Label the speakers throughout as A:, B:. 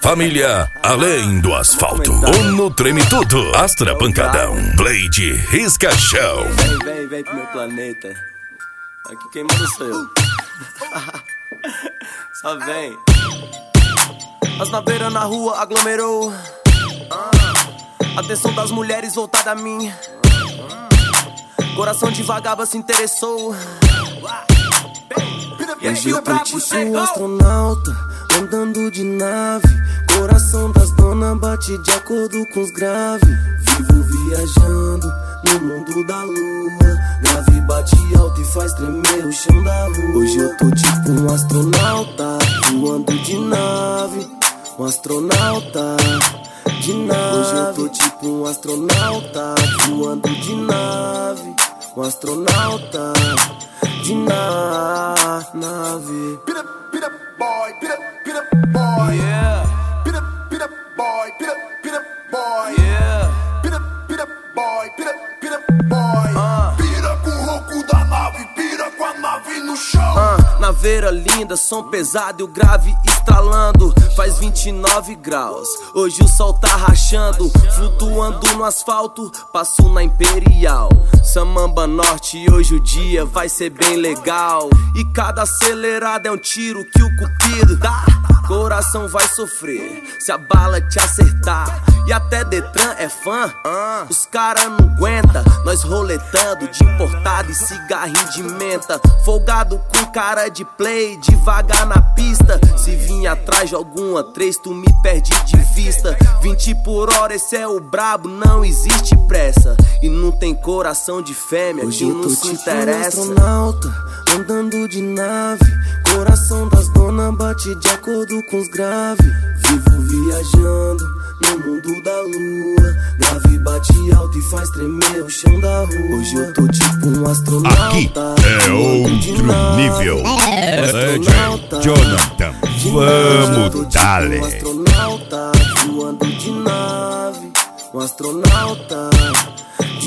A: Família além do asfalto. Uno treme tudo. Astra Pancadão. Blade Risca Show.
B: Vem pro meu planeta. Aqui quem manda sou eu. Só vem. As na beira na rua aglomerou. Atenção das mulheres voltada a mim. Coração de vagaba se interessou.
C: Hoje eu tô tipo astronauta, andando de nave. Coração das donas bate de acordo com os graves. Vivo viajando no mundo da lua. Grave bate alto e faz tremer o chão da rua. Hoje eu tô tipo um astronauta, voando de nave. Um astronauta de nave. Hoje eu tô tipo um astronauta, voando de nave. Um astronauta de nave.
D: Pit up boy, pit up boy,
B: Yeah.
D: pit up boy, pit up boy,
B: Yeah.
D: pit up boy, pit up boy. Pira com o ronco da nave, pira com a nave no chão.
B: Naveira linda, som pesado e o grave estralando. Faz 29 graus, hoje o sol tá rachando. Flutuando no asfalto, passo na Imperial Samamba Norte e hoje o dia vai ser bem legal. E cada acelerada é um tiro que o cupido dá. Coração vai sofrer se a bala te acertar. E até Detran é fã, os cara não aguenta. Nós roletando de importado e cigarrinho de menta. Folgado com cara de play, devagar na pista. Se vir atrás de alguma três, tu me perde de vista. 20 por hora, esse é o brabo, não existe pressa. E não tem coração de fêmea
C: Hoje
B: que
C: eu
B: não
C: tô
B: se
C: tipo um
B: interessa.
C: astronauta, andando de nave. Coração das donas bate de acordo com os graves. Vivo viajando no mundo da lua. Grave bate alto e faz tremer o chão da rua. Hoje eu tô tipo um astronauta.
A: Aqui é outro nível.
C: Astronauta
A: Jonathan,
C: de nave. Eu tô
A: vamos
C: tipo
A: dale.
C: um astronauta, voando de nave. Um astronauta de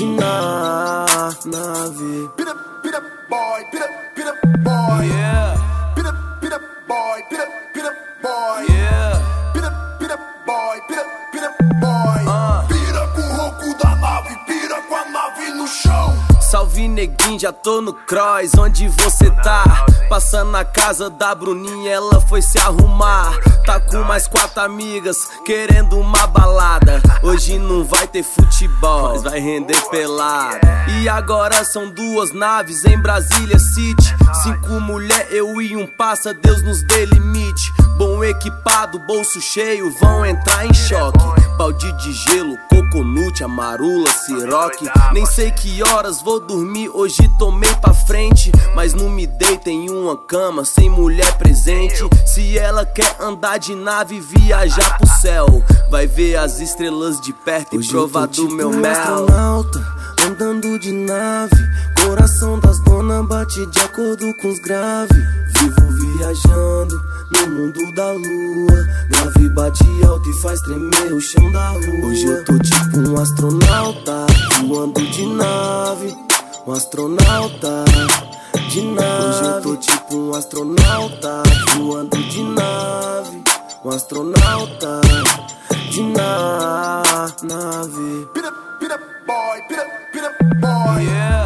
C: nave.
D: Pit up boy, pit up boy,
B: Yeah,
D: pit up boy, pit up boy,
B: yeah.
D: pit up boy, pit up boy. Pira com o ronco da nave, pira com a nave no chão.
B: Salve neguinho, já tô no cross, onde você tá? Passando na casa da Bruninha, ela foi se arrumar. Tá com mais 4 amigas, querendo uma balada. Hoje não vai ter futebol, mas vai render pelada. E agora são 2 naves em Brasília City. 5 mulher, eu e um passa, Deus nos dê limite. Bom equipado, bolso cheio, vão entrar em choque. Balde de gelo, coconut, amarula, siroque. Nem sei que horas vou dormir, hoje tomei pra frente. Mas não me deita em uma cama sem mulher presente. Se ela quer andar de nave, viajar pro céu, vai ver as estrelas de perto e provar do meu
C: um
B: mel.
C: astronauta, andando de nave. Coração das donas bate de acordo com os graves. Vivo viajando no mundo da lua. Grave bate alto e faz tremer o chão da rua. Hoje eu tô tipo um astronauta, voando de nave. Um astronauta de nave. Hoje eu tô tipo um astronauta, voando de nave. Um astronauta de nave.
D: Pit up boy, pit up boy,
B: Yeah.